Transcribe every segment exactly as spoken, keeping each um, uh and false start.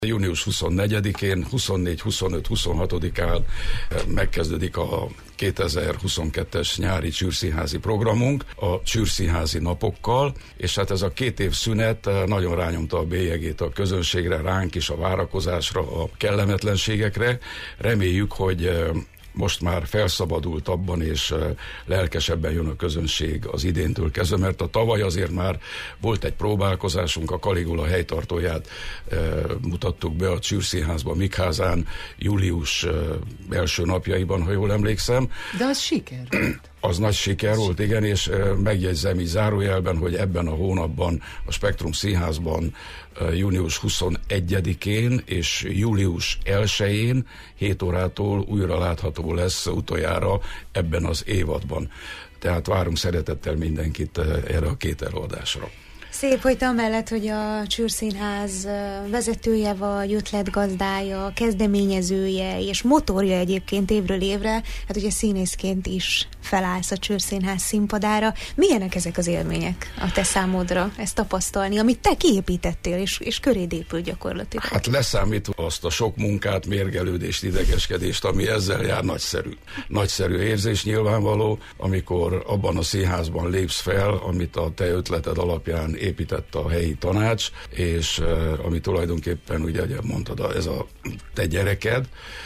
június huszonnegyedikén, huszonnégy, huszonöt, huszonhatodikán megkezdődik a kétezer-huszonkettes nyári csűrszínházi programunk a csűrszínházi napokkal, és hát ez a két év szünet nagyon rányomta a bélyegét a közönségre, ránk is, a várakozásra, a kellemetlenségekre. Reméljük, hogy most már felszabadultabban és lelkesebben jön a közönség az idéntől kezdve, mert a tavaly azért már volt egy próbálkozásunk, a Caligula helytartóját e, mutattuk be a Csűrszínházban, Mikházán, július e, első napjaiban, ha jól emlékszem. De az siker volt. Az nagy siker volt, igen, és e, megjegyzem így zárójelben, hogy ebben a hónapban a Spektrum Színházban e, június huszonegyedikén és július elsején hét órától újra látható lesz utoljára ebben az évadban. Tehát várunk szeretettel mindenkit e, erre a két előadásra. Szép, hogy te amellett, hogy a Csűrszínház vezetője vagy, ötletgazdája, kezdeményezője és motorja egyébként évről évre, hát ugye színészként is felállsz a Csűrszínház színpadára. Milyenek ezek az élmények a te számodra, ezt tapasztalni, amit te kiépítettél, és, és köréd épül gyakorlatilag? Hát leszámítva azt a sok munkát, mérgelődést, idegeskedést, ami ezzel jár, nagyszerű. Nagyszerű érzés nyilvánvaló, amikor abban a színházban lépsz fel, amit a te ötleted alapján épített a helyi tanács, és uh, ami tulajdonképpen, ugye, ugye mondtad, ez a te gyereked,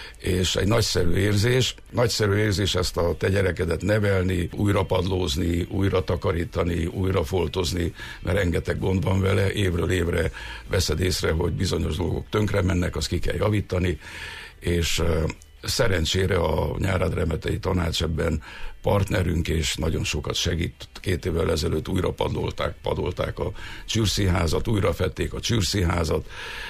és egy nagyszerű érzés, nagyszerű érzés ezt a te gyerekedet nevelni, újra padlózni, újra takarítani, újra foltozni, mert rengeteg gond van vele, évről évre veszed észre, hogy bizonyos dolgok tönkre mennek, azt ki kell javítani, és uh, szerencsére a Nyárad Remetei Tanács ebben partnerünk, és nagyon sokat segít. Két évvel ezelőtt újra padolták, padolták a Csűrszínházat, újra fették a Csűrszínházat,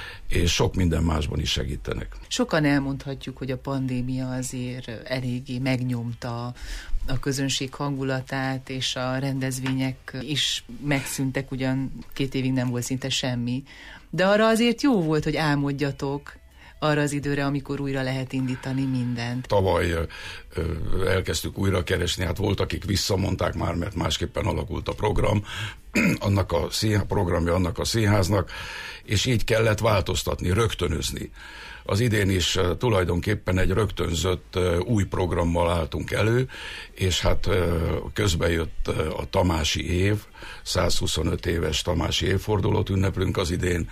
és sok minden másban is segítenek. Sokan elmondhatjuk, hogy a pandémia azért eléggé megnyomta a közönség hangulatát, és a rendezvények is megszűntek, ugyan két évig nem volt szinte semmi. De arra azért jó volt, hogy álmodjatok arra az időre, amikor újra lehet indítani mindent. Tavaly ö, elkezdtük újra keresni, hát volt, akik visszamondták már, mert másképpen alakult a program, annak a színház, programja annak a színháznak, és így kellett változtatni, rögtönözni. Az idén is uh, tulajdonképpen egy rögtönzött uh, új programmal álltunk elő, és hát uh, közben jött uh, a Tamási év, százhuszonöt éves Tamási évfordulót ünneplünk az idén,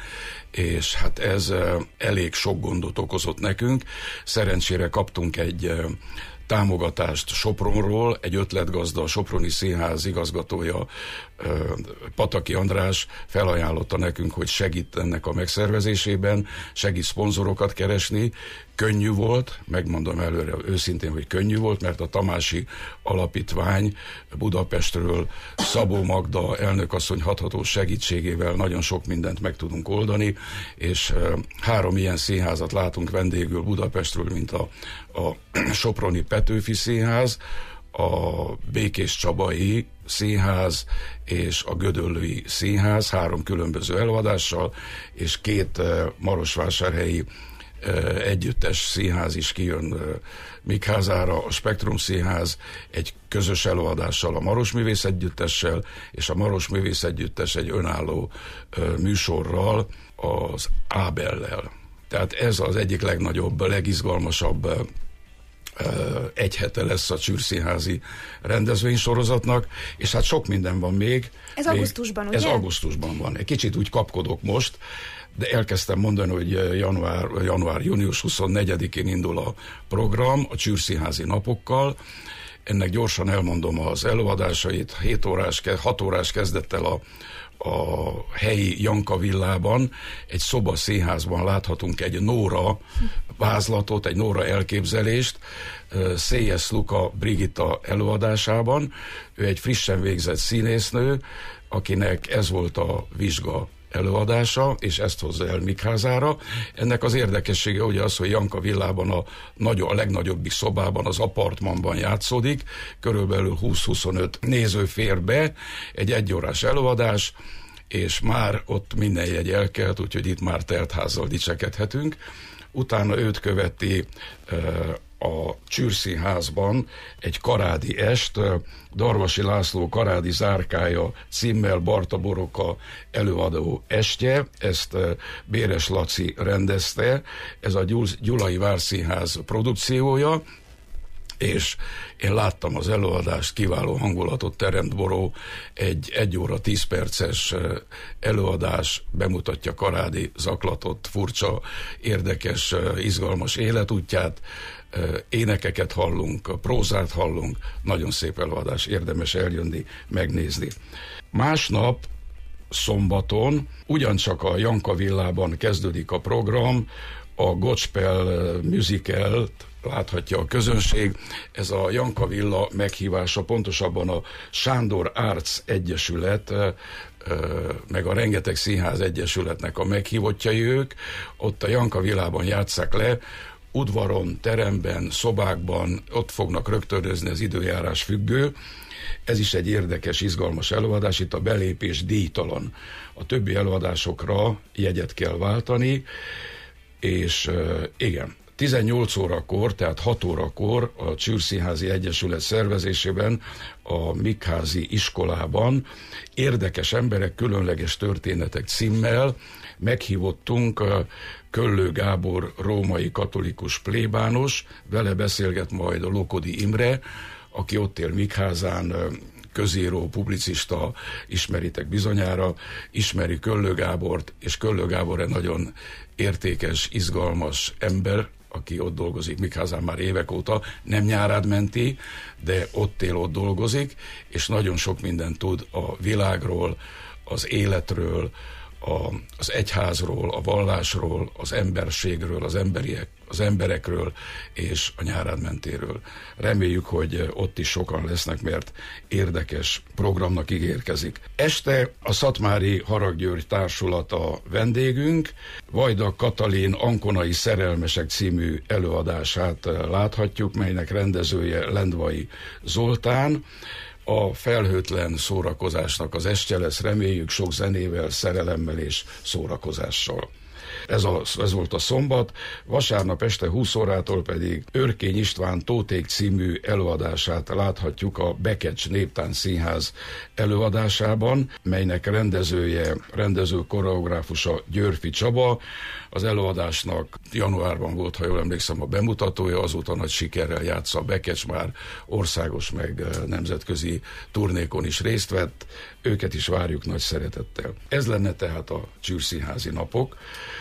és hát ez uh, elég sok gondot okozott nekünk. Szerencsére kaptunk egy uh, támogatást Sopronról, egy ötletgazda, a Soproni Színház igazgatója, Pataki András felajánlotta nekünk, hogy segít ennek a megszervezésében, segít szponzorokat keresni. Könnyű volt, megmondom előre őszintén, hogy könnyű volt, mert a Tamási Alapítvány Budapestről Szabó Magda elnökasszony hathatós segítségével nagyon sok mindent meg tudunk oldani, és három ilyen színházat látunk vendégül Budapestről, mint a, a Soproni Petőfi Színház, a Békés Csabai Színház és a Gödöllői Színház, három különböző előadással, és két marosvásárhelyi együttes színház is kijön Mikházára, a Spektrum Színház egy közös előadással a Maros Művész Együttessel, és a Maros Művész Együttes egy önálló műsorral, az Ábellel. Tehát ez az egyik legnagyobb, legizgalmasabb egy hete lesz a Csűrszínházi rendezvénysorozatnak, és hát sok minden van még. Ez még, augusztusban, ugye? Ez augusztusban van. Egy kicsit úgy kapkodok most, de elkezdtem mondani, hogy január, január június huszonnegyedikén indul a program a Csűrszínházi napokkal. Ennek gyorsan elmondom az előadásait. hét órás, hat órás kezdettel a a helyi Janka villában, egy szobaszínházban láthatunk egy Nóra vázlatot, egy Nóra elképzelést, Széjes Luka Brigitta előadásában. Ő egy frissen végzett színésznő, akinek ez volt a vizsga előadása, és ezt hozza el Mikházára. Ennek az érdekessége ugye az, hogy Janka villában a, nagy, a legnagyobbik szobában, az apartmanban játszódik, körülbelül húsz-huszonöt néző fér be, egy egyórás előadás, és már ott minden jegy elkelt, úgyhogy itt már teltházzal dicsekedhetünk. Utána őt követi uh, a Csűrszínházban egy karádi est, Darvasi László Karádi zárkája címmel Barta Boroka előadó estje, ezt Béres Laci rendezte, ez a Gyulai Várszínház produkciója, és én láttam az előadást, kiváló hangulatot teremt Boró, egy egy óra tíz perces előadás bemutatja Karádi zaklatott, furcsa, érdekes, izgalmas életútját, énekeket hallunk, prózát hallunk, nagyon szép előadás, érdemes eljönni, megnézni. Másnap, szombaton, ugyancsak a Janka Villában kezdődik a program, a Gospel musicalt láthatja a közönség. Ez a Janka Villa meghívása, pontosabban a Sándor Arts Egyesület, meg a Rengeteg Színház Egyesületnek a meghívottjai ők. Ott a Janka Villában játsszák le, udvaron, teremben, szobákban, ott fognak rögtönözni, az időjárás függő. Ez is egy érdekes, izgalmas előadás, itt a belépés díjtalan. A többi előadásokra jegyet kell váltani, és igen, tizennyolc órakor, tehát hat órakor a Csűrszínházi Egyesület szervezésében a Mikházi iskolában Érdekes emberek, különleges történetek címmel meghívottunk Köllő Gábor római katolikus plébános, vele beszélget majd a Lokodi Imre, aki ott él Mikházán, közíró, publicista, ismeritek bizonyára, ismeri Köllő Gábort, és Köllő Gábor egy nagyon értékes, izgalmas ember, aki ott dolgozik Mikházán már évek óta, nem Nyárádmenti, de ott él, ott dolgozik, és nagyon sok mindent tud a világról, az életről, a, az egyházról, a vallásról, az emberségről, az, emberiek, az emberekről és a Nyárádmentéről. Reméljük, hogy ott is sokan lesznek, mert érdekes programnak ígérkezik. Este a Szatmári Haraggyörgy Társulat a vendégünk, Vajda Katalin Ankonai Szerelmesek című előadását láthatjuk, melynek rendezője Lendvai Zoltán. A felhőtlen szórakozásnak az estje lesz, reméljük, sok zenével, szerelemmel és szórakozással. Ez, a, ez volt a szombat, vasárnap este húsz órától pedig Örkény István Tóték című előadását láthatjuk a Bekecs Néptánc Színház előadásában, melynek rendezője, rendező koreográfusa Györfi Csaba. Az előadásnak januárban volt, ha jól emlékszem, a bemutatója, azóta nagy sikerrel játsza a Bekecs, már országos meg nemzetközi turnékon is részt vett, őket is várjuk nagy szeretettel. Ez lenne tehát a Csűrszínházi napok.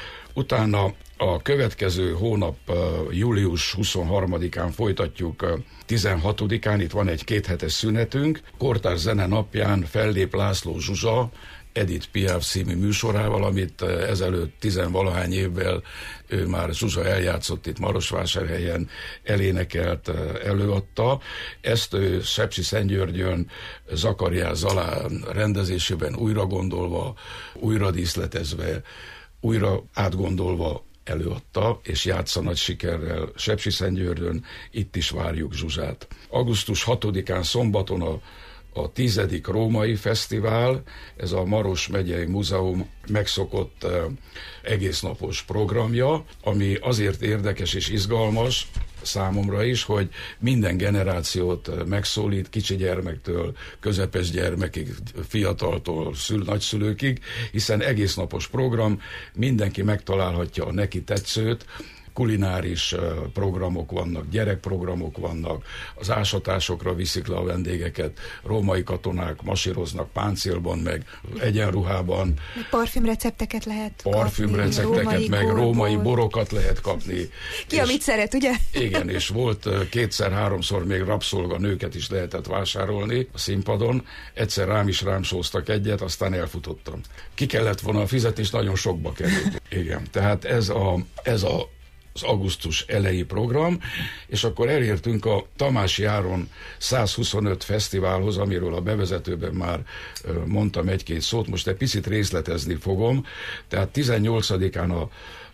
Utána a következő hónap július huszonharmadikán folytatjuk tizenhatodikán, itt van egy kéthetes szünetünk, Kortárs Zene napján fellép László Zsuzsa, Edith Piaf című műsorával, amit ezelőtt tizenvalahány évvel ő már Zsuzsa eljátszott itt Marosvásárhelyen, elénekelt, előadta. Ezt ő Sepsiszentgyörgyön Zakariás Zalán rendezésében újra gondolva, újra díszletezve, újra átgondolva előadta, és játsza nagy sikerrel Sepsiszentgyörgyön, itt is várjuk Zsuzsát. augusztus hatodikán szombaton a a tizedik Római Fesztivál, ez a Maros megyei múzeum megszokott uh, egésznapos programja, ami azért érdekes és izgalmas számomra is, hogy minden generációt megszólít, kicsi gyermektől, közepes gyermekig, fiataltól, szül, nagyszülőkig, hiszen egésznapos program, mindenki megtalálhatja a neki tetszőt, kulináris programok vannak, gyerekprogramok vannak, az ásatásokra viszik le a vendégeket, római katonák masíroznak páncélban, meg egyenruhában. Parfümrecepteket lehet Parfümrecepteket, kapni, meg római, római borokat lehet kapni. Ki, és, amit szeret, ugye? Igen, és volt kétszer-háromszor még rabszolga nőket is lehetett vásárolni a színpadon. Egyszer rám is rámsóztak egyet, aztán elfutottam. Ki kellett volna a fizetés, nagyon sokba került. Igen, tehát ez a, ez a az augusztus elejé program, és akkor elértünk a Tamási Áron százhuszonöt fesztiválhoz, amiről a bevezetőben már mondtam egy-két szót, most egy picit részletezni fogom. Tehát tizennyolcadikán a,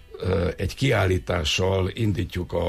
egy kiállítással indítjuk a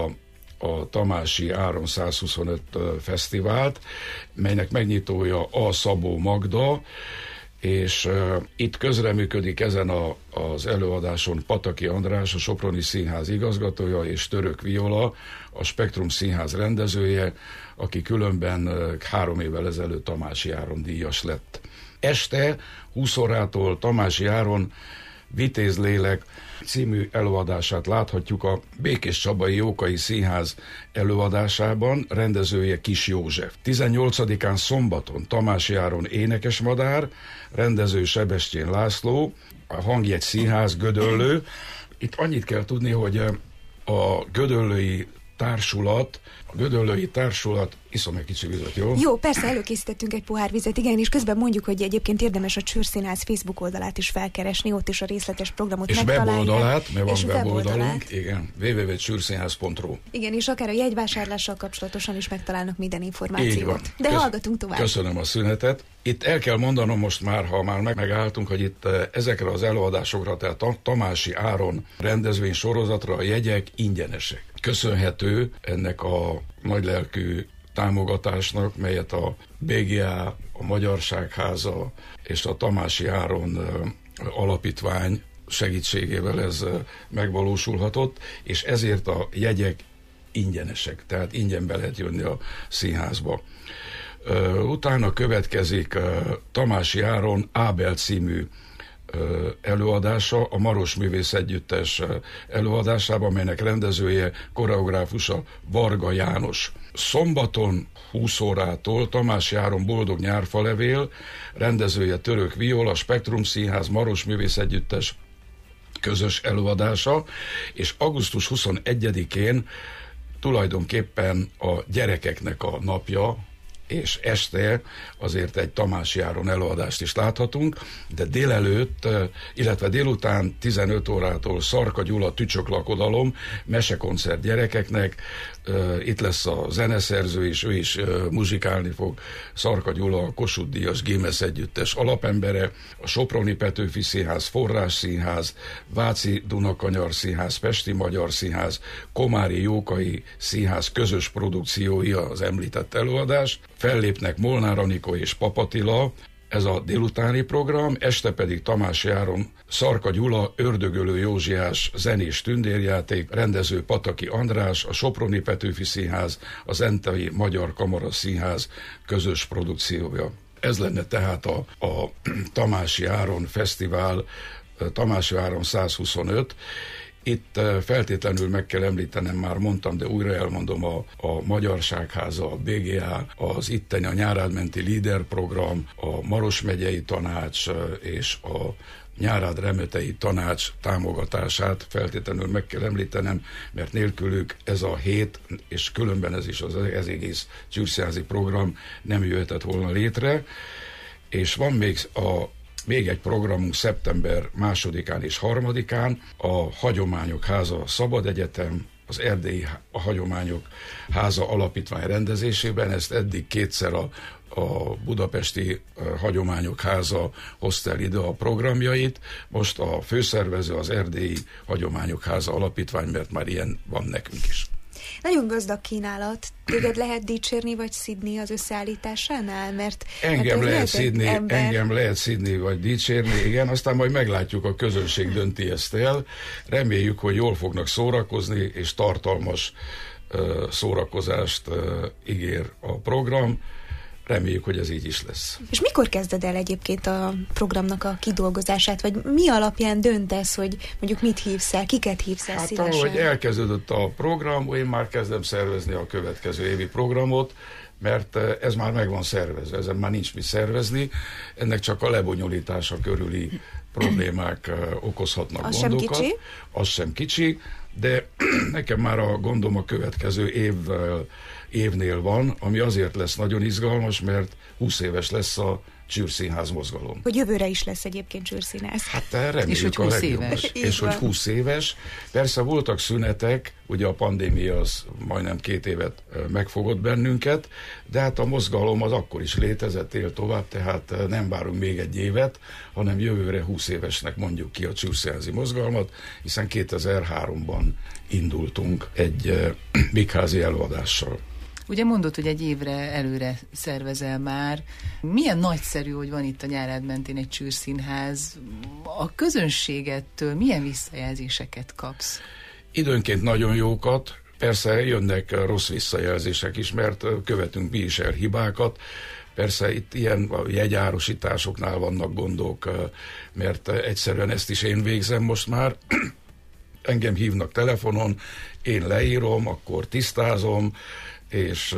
a Tamási Áron százhuszonöt fesztivált, melynek megnyitója a Szabó Magda, és uh, itt közreműködik ezen a, az előadáson Pataki András, a Soproni Színház igazgatója, és Török Viola, a Spektrum Színház rendezője, aki különben uh, három évvel ezelőtt Tamási Áron díjas lett. Este húsz órától Tamási Áron Vitéz lélek című előadását láthatjuk a Békés Csabai Jókai Színház előadásában, rendezője Kis József. tizennyolcadikán szombaton Tamási Áron Énekesmadár, rendező Sebestyén László, a Hangjegy Színház, Gödöllő. Itt annyit kell tudni, hogy a gödöllői társulat, a gödöllői társulat, iszom egy kicsi vizet, jó? Jó, persze, előkészítettünk egy pohár vizet, igen, és közben mondjuk, hogy egyébként érdemes a Csőrszínház Facebook oldalát is felkeresni, ott is a részletes programot és megtalálják. Weboldalát, mert van és weboldalunk, weboldalát. igen, double-u double-u double-u pont csőrszínház pont ru. Igen, és akár a jegyvásárlással kapcsolatosan is megtalálnak minden információt. De Kösz, hallgatunk tovább. Köszönöm a szünetet. Itt el kell mondanom most már, ha már meg, megálltunk, hogy itt ezekre az előadásokra, tehát a Tamási Áron rendezvény sorozatra a jegyek ingyenesek. Köszönhető ennek a nagylelkű támogatásnak, melyet a bé gé á, a Magyarságháza és a Tamási Áron alapítvány segítségével ez megvalósulhatott, és ezért a jegyek ingyenesek, tehát ingyen be lehet jönni a színházba. Utána következik Tamási Áron Ábel című előadása, a Maros Művész Együttes előadásában, melynek rendezője, koreográfusa Varga János. Szombaton húsz órától Tamási Áron Boldog nyárfalevél, rendezője Török Viola, Spektrum Színház, Maros Művész Együttes közös előadása, és augusztus huszonegyedikén tulajdonképpen a gyerekeknek a napja, és este azért egy Tamási Áron előadást is láthatunk, de délelőtt, illetve délután tizenöt órától Szarka Gyula Tücsök lakodalom, mesekoncert gyerekeknek, itt lesz a zeneszerző is, ő is muzsikálni fog, Szarka Gyula, a Kossuth Díjas Gémesz Együttes alapembere, a Soproni Petőfi Színház, Forrás Színház, Váci Dunakanyar Színház, Pesti Magyar Színház, Komári Jókai Színház közös produkciója az említett előadás. Fellépnek Molnár Anikó és Papatila, ez a délutáni program, este pedig Tamási Áron Szarka Gyula, Ördögölő Józsiás zenés tündérjáték, rendező Pataki András, a Soproni Petőfi Színház, a Zentai Magyar Kamara Színház közös produkciója. Ez lenne tehát a, a Tamási Áron Fesztivál, Tamási Áron százhuszonöt. Itt feltétlenül meg kell említenem, már mondtam, de újra elmondom, a, a Magyarságháza, a bé gé á, az itteni a Nyárádmenti Líder program, a Maros megyei tanács és a Nyárád Remetei tanács támogatását feltétlenül meg kell említenem, mert nélkülük ez a hét, és különben ez is az, ez egész csőrszínházi program nem jöhetett volna létre, és van még a Még egy programunk szeptember másodikán és harmadikán, a Hagyományok Háza Szabad Egyetem, az Erdélyi a Hagyományok Háza Alapítvány rendezésében, ezt eddig kétszer a, a Budapesti Hagyományok Háza hozta el ide a programjait, most a főszervező az Erdélyi Hagyományok Háza Alapítvány, mert már ilyen van nekünk is. Nagyon gazdag kínálat. Téged lehet dicsérni vagy szidni az összeállításánál? Mert engem, hát lehet szidni, ember... engem lehet szidni vagy dicsérni, igen, aztán majd meglátjuk, a közönség dönti ezt el. Reméljük, hogy jól fognak szórakozni, és tartalmas uh, szórakozást uh, ígér a program. Reméljük, hogy ez így is lesz. És mikor kezded el egyébként a programnak a kidolgozását, vagy mi alapján döntesz, hogy mondjuk mit hívsz el, kiket hívsz el hát, szívesen? ahogy elkezdődött a program, én már kezdem szervezni a következő évi programot, mert ez már meg van szervezve, ezen már nincs mit szervezni, ennek csak a lebonyolítása körüli problémák okozhatnak az gondokat. Sem kicsi. Az sem kicsi, de nekem már a gondom a következő évvel, évnél van, ami azért lesz nagyon izgalmas, mert húsz éves lesz a Csőrszínház mozgalom. Hogy jövőre is lesz egyébként Csőrszínház. Hát reméljük, és hogy húsz éves. És hogy húsz éves. Persze voltak szünetek, ugye a pandémia az majdnem két évet megfogott bennünket, de hát a mozgalom az akkor is létezett, él tovább, tehát nem várunk még egy évet, hanem jövőre húsz évesnek mondjuk ki a Csőrszínházi mozgalmat, hiszen kétezer-háromban indultunk egy mikházi előadással. Ugye mondod, hogy egy évre előre szervezel már. Milyen nagyszerű, hogy van itt a Nyárád mentén egy csűrszínház. A közönségettől milyen visszajelzéseket kapsz? Időnként nagyon jókat, persze jönnek rossz visszajelzések is, mert követünk mi is el hibákat. Persze itt ilyen jegyárosításoknál vannak gondok, mert egyszerűen ezt is én végzem most már. Engem hívnak telefonon, én leírom, akkor tisztázom, és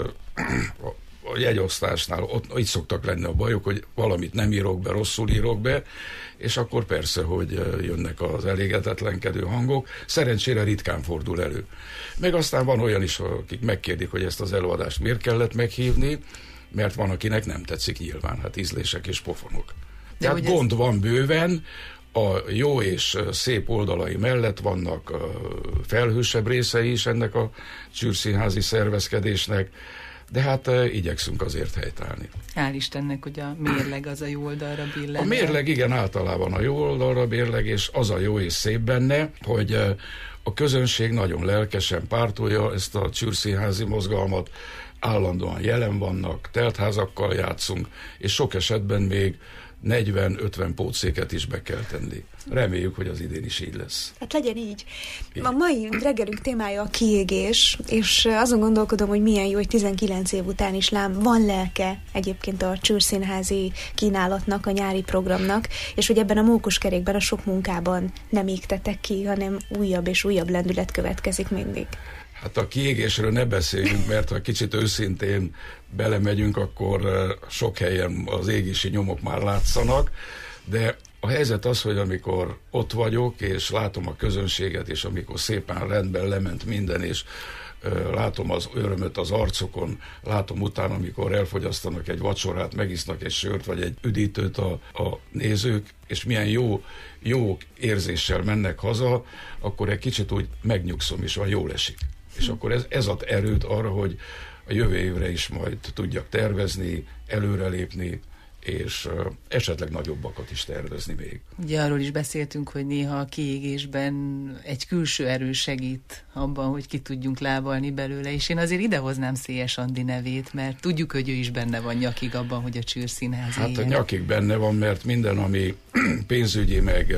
a jegyosztásnál ott így szoktak lenni a bajok, hogy valamit nem írok be, rosszul írok be, és akkor persze, hogy jönnek az elégedetlenkedő hangok. Szerencsére ritkán fordul elő. Meg aztán van olyan is, akik megkérdik, hogy ezt az előadást miért kellett meghívni, mert van, akinek nem tetszik nyilván, hát ízlések és pofonok. De tehát gond ez... van bőven, a jó és szép oldalai mellett vannak felhősebb részei is ennek a csűrszínházi szervezkedésnek, de hát uh, igyekszünk azért helytállni. Hál' Istennek, hogy a mérleg az a jó oldalra billen. A mérleg igen, általában a jó oldalra mérleg, és az a jó és szép benne, hogy uh, a közönség nagyon lelkesen pártolja ezt a csűrszínházi mozgalmat, állandóan jelen vannak, teltházakkal játszunk, és sok esetben még negyven-ötven pótszéket is be kell tenni. Reméljük, hogy az idén is így lesz. Hát legyen így. A mai reggelünk témája a kiégés, és azon gondolkodom, hogy milyen jó, hogy tizenkilenc év után is lám van lelke egyébként a csűrszínházi kínálatnak, a nyári programnak, és hogy ebben a mókuskerékben, a sok munkában nem égtetek ki, hanem újabb és újabb lendület következik mindig. Hát a kiégésről ne beszéljünk, mert ha kicsit őszintén belemegyünk, akkor sok helyen az égési nyomok már látszanak, de a helyzet az, hogy amikor ott vagyok, és látom a közönséget, és amikor szépen rendben lement minden, és uh, látom az örömöt az arcokon, látom utána, amikor elfogyasztanak egy vacsorát, megisznak egy sört, vagy egy üdítőt a, a nézők, és milyen jó, jó érzéssel mennek haza, akkor egy kicsit úgy megnyugszom, és van jól esik. És akkor ez, ez ad erőt arra, hogy a jövő évre is majd tudjak tervezni, előrelépni, és uh, esetleg nagyobbakat is tervezni még. Ugye arról is beszéltünk, hogy néha a kiégésben egy külső erő segít abban, hogy ki tudjunk lábalni belőle, és én azért idehoznám Szélyes Andi nevét, mert tudjuk, hogy ő is benne van nyakig abban, hogy a csűrszínház Hát a nyakig benne van, mert minden, ami pénzügyi, meg,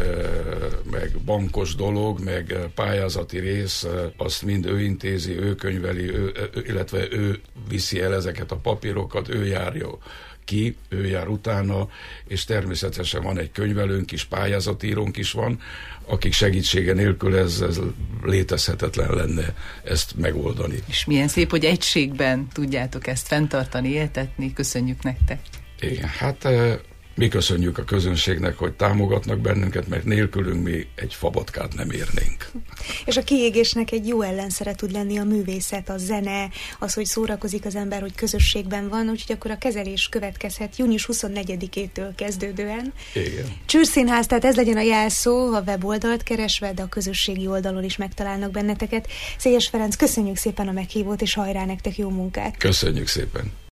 meg bankos dolog, meg pályázati rész, azt mind ő intézi, ő könyveli, ő, illetve ő viszi el ezeket a papírokat, ő járja ki, ő jár utána, és természetesen van egy könyvelőnk is, pályázatírónk is van, akik segítsége nélkül ez, ez létezhetetlen lenne ezt megoldani. És milyen szép, hogy egységben tudjátok ezt fenntartani, éltetni, köszönjük nektek. Igen, hát mi köszönjük a közönségnek, hogy támogatnak bennünket, mert nélkülünk mi egy fabatkát nem érnénk. És a kiégésnek egy jó ellenszere tud lenni a művészet, a zene, az, hogy szórakozik az ember, hogy közösségben van, úgyhogy akkor a kezelés következhet június huszonnegyedikétől kezdődően. Igen. Csűrszínház, tehát ez legyen a jelszó, a weboldalt keresve, de a közösségi oldalon is megtalálnak benneteket. Szélyes Ferenc, köszönjük szépen a meghívót, és hajrá nektek, jó munkát! Köszönjük szépen!